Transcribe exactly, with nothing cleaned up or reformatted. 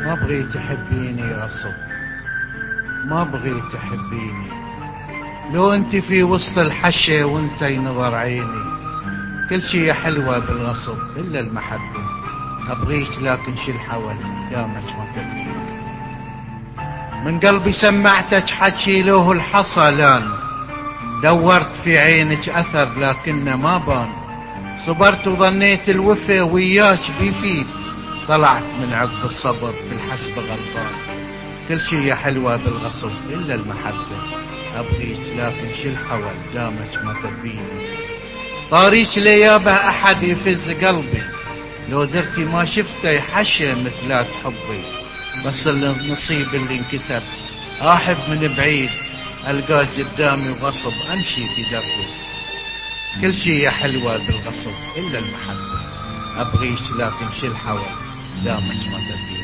ما بغيت تحبيني غصب، ما بغيت تحبيني. لو انت في وسط الحشة وانت نظر عيني، كل شي حلوة بالغصب إلا المحبة. أبغيك لكن شي الحول دامك ما تبيني. من قلبي سمعتك حكي له الحصى لان، دورت في عينك أثر لكنه ما بان. صبرت وظنيت الوفا وياك بيفيد، طلعت من عقب الصبر في الحسب غلطان. كل شي حلوة بالغصب إلا المحبة. أبغيك لكن شي الحول دامك ما تبيني. طاريك ليابه أحد يفز قلبي، لو درتي ما شفته يحشى مثلات حبي. بس النصيب اللي انكتب أحب من بعيد، ألقاك قدامي وغصب أمشي في دربي. كل شي حلوة بالغصب إلا المحبة. أبغيك لكن شي الحول دامك ما تبيني.